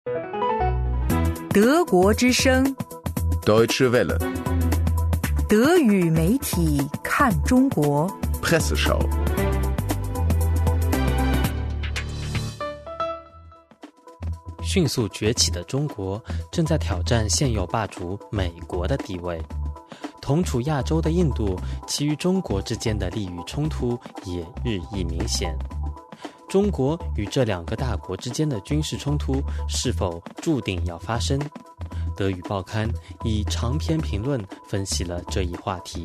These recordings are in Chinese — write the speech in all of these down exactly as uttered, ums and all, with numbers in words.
德国之声 Deutsche Welle 德语媒体看中国 Presseschau。 迅速崛起的中国正在挑战现有霸主美国的地位。同处亚洲的印度，其与中国之间的利益冲突也日益明显。中国与这两个大国之间的军事冲突是否注定要发生？德语报刊以长篇评论分析了这一话题。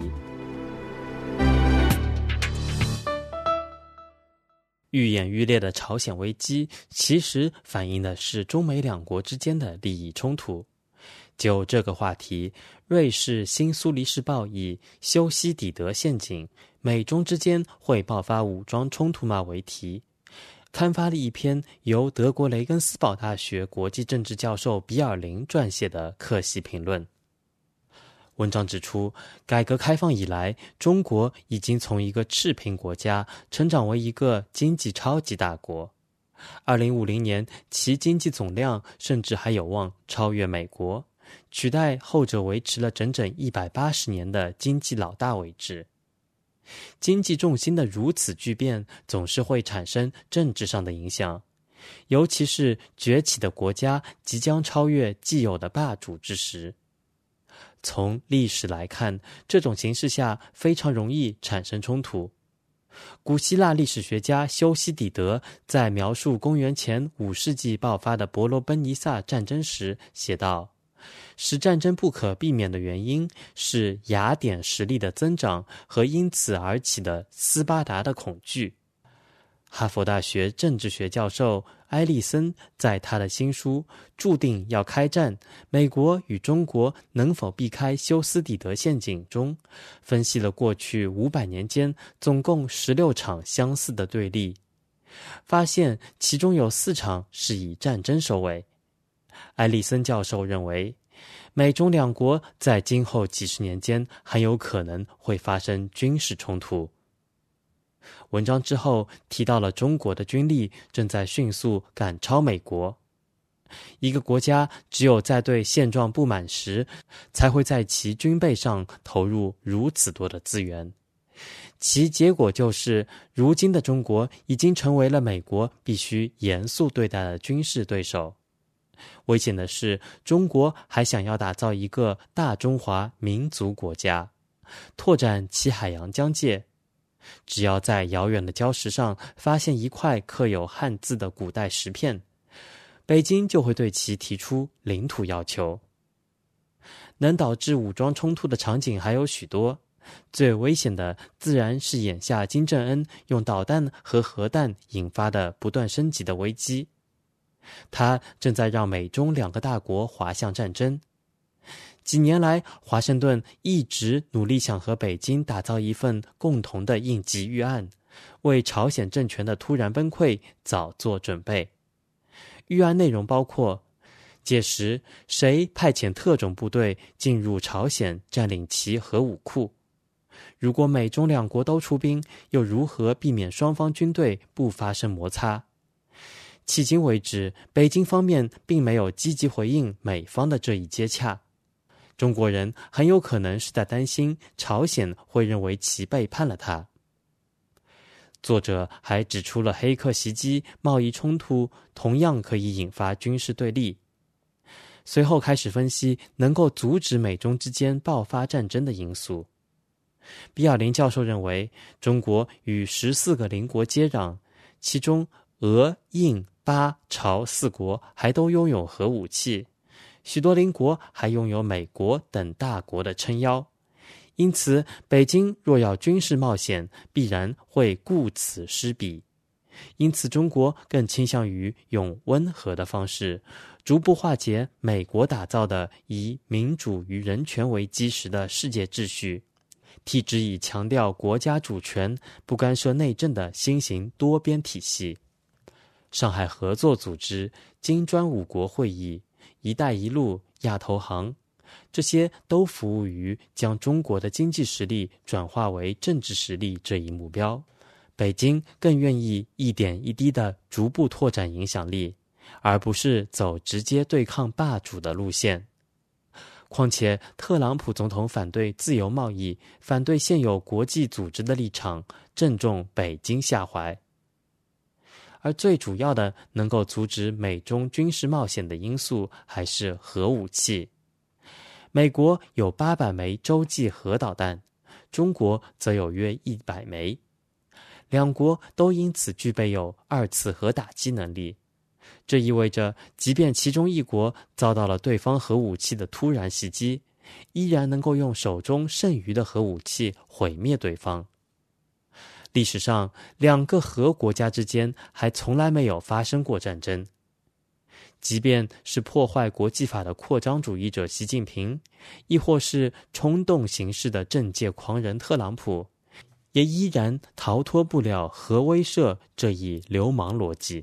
愈演愈烈的朝鲜危机其实反映的是中美两国之间的利益冲突。就这个话题，瑞士新苏黎世报以修昔底德陷阱，美中之间会爆发武装冲突吗为题，刊发了一篇由德国雷根斯堡大学国际政治教授比尔林撰写的客席评论。文章指出，改革开放以来，中国已经从一个赤贫国家成长为一个经济超级大国。二零五零年，其经济总量甚至还有望超越美国，取代后者维持了整整一百八十年的经济老大位置。经济重心的如此巨变，总是会产生政治上的影响，尤其是崛起的国家即将超越既有的霸主之时。从历史来看，这种形势下非常容易产生冲突。古希腊历史学家修昔底德在描述公元前五世纪爆发的伯罗奔尼撒战争时写道，使战争不可避免的原因是雅典实力的增长和因此而起的斯巴达的恐惧。哈佛大学政治学教授埃利森在他的新书《注定要开战：美国与中国能否避开修斯底德陷阱》中，分析了过去五百年间总共十六场相似的对立，发现其中有四场是以战争收尾。埃利森教授认为，美中两国在今后几十年间很有可能会发生军事冲突。文章之后提到了中国的军力正在迅速赶超美国。一个国家只有在对现状不满时，才会在其军备上投入如此多的资源。其结果就是，如今的中国已经成为了美国必须严肃对待的军事对手。危险的是，中国还想要打造一个大中华民族国家，拓展其海洋疆界。只要在遥远的礁石上发现一块刻有汉字的古代石片，北京就会对其提出领土要求。能导致武装冲突的场景还有许多，最危险的自然是眼下金正恩用导弹和核弹引发的不断升级的危机。他正在让美中两个大国滑向战争。几年来，华盛顿一直努力想和北京打造一份共同的应急预案，为朝鲜政权的突然崩溃早做准备。预案内容包括，届时谁派遣特种部队进入朝鲜占领其核武库？如果美中两国都出兵，又如何避免双方军队不发生摩擦？迄今为止，北京方面并没有积极回应美方的这一接洽。中国人很有可能是在担心朝鲜会认为其背叛了他。作者还指出了黑客袭击、贸易冲突同样可以引发军事对立。随后开始分析能够阻止美中之间爆发战争的因素。比尔林教授认为，中国与十四个邻国接壤，其中俄、印、巴、朝四国还都拥有核武器。许多邻国还拥有美国等大国的撑腰，因此北京若要军事冒险，必然会顾此失彼。因此中国更倾向于用温和的方式，逐步化解美国打造的以民主与人权为基石的世界秩序，替之以强调国家主权、不干涉内政的新型多边体系。上海合作组织、金砖五国会议、一带一路、亚投行，这些都服务于将中国的经济实力转化为政治实力这一目标。北京更愿意一点一滴地逐步拓展影响力， 而不是走直接对抗霸主的路线。况且特朗普总统反对自由贸易，反对现有国际组织的立场正中北京下怀。而最主要的能够阻止美中军事冒险的因素还是核武器。美国有八百枚洲际核导弹，中国则有约一百枚，两国都因此具备有二次核打击能力。这意味着即便其中一国遭到了对方核武器的突然袭击，依然能够用手中剩余的核武器毁灭对方。历史上，两个核国家之间还从来没有发生过战争。即便是破坏国际法的扩张主义者习近平，亦或是冲动行事的政界狂人特朗普，也依然逃脱不了核威慑这一流氓逻辑。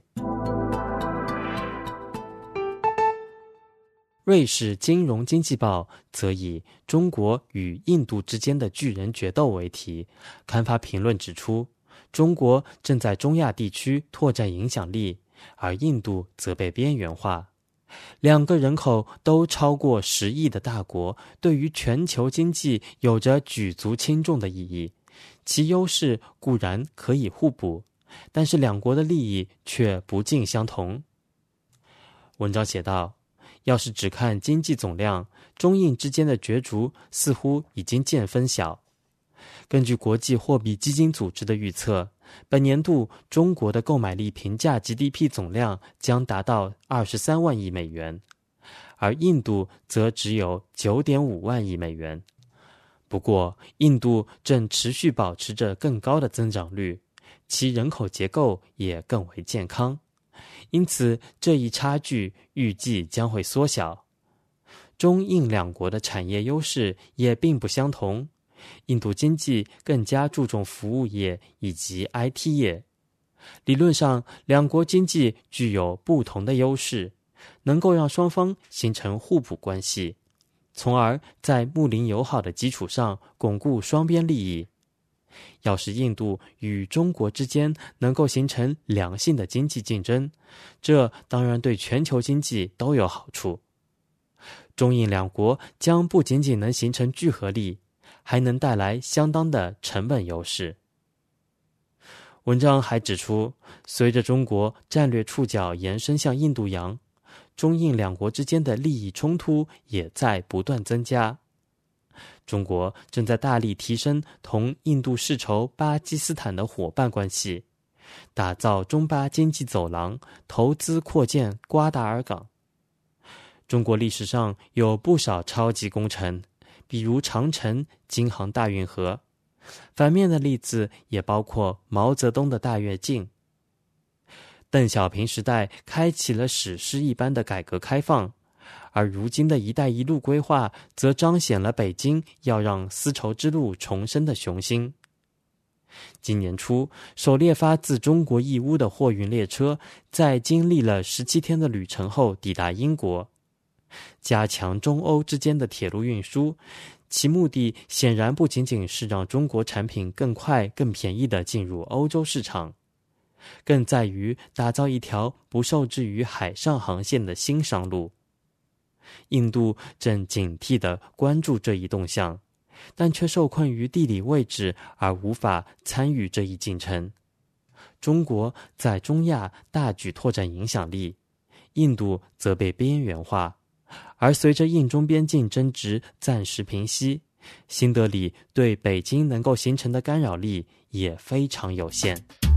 瑞士金融经济报则以中国与印度之间的巨人决斗为题，刊发评论指出，中国正在中亚地区拓展影响力，而印度则被边缘化。两个人口都超过十亿的大国，对于全球经济有着举足轻重的意义，其优势固然可以互补，但是两国的利益却不尽相同。文章写道，要是只看经济总量，中印之间的角逐似乎已经见分晓。根据国际货币基金组织的预测，本年度中国的购买力平价 G D P 总量将达到二十三万亿美元，而印度则只有 九点五万亿美元。不过，印度正持续保持着更高的增长率，其人口结构也更为健康，因此这一差距预计将会缩小。中印两国的产业优势也并不相同，印度经济更加注重服务业以及 I T 业。理论上，两国经济具有不同的优势，能够让双方形成互补关系，从而在睦邻友好的基础上巩固双边利益。要是印度与中国之间能够形成良性的经济竞争，这当然对全球经济都有好处。中印两国将不仅仅能形成聚合力，还能带来相当的成本优势。文章还指出，随着中国战略触角延伸向印度洋，中印两国之间的利益冲突也在不断增加。中国正在大力提升同印度世仇巴基斯坦的伙伴关系，打造中巴经济走廊，投资扩建瓜达尔港。中国历史上有不少超级工程，比如长城、京杭大运河。反面的例子也包括毛泽东的大跃进。邓小平时代开启了史诗一般的改革开放，而如今的一带一路规划则彰显了北京要让丝绸之路重生的雄心。今年初，首列发自中国义乌的货运列车在经历了十七天的旅程后抵达英国，加强中欧之间的铁路运输，其目的显然不仅仅是让中国产品更快更便宜地进入欧洲市场，更在于打造一条不受制于海上航线的新商路。印度正警惕地关注这一动向，但却受困于地理位置而无法参与这一进程。中国在中亚大举拓展影响力，印度则被边缘化，而随着印中边境争执暂时平息，新德里对北京能够形成的干扰力也非常有限。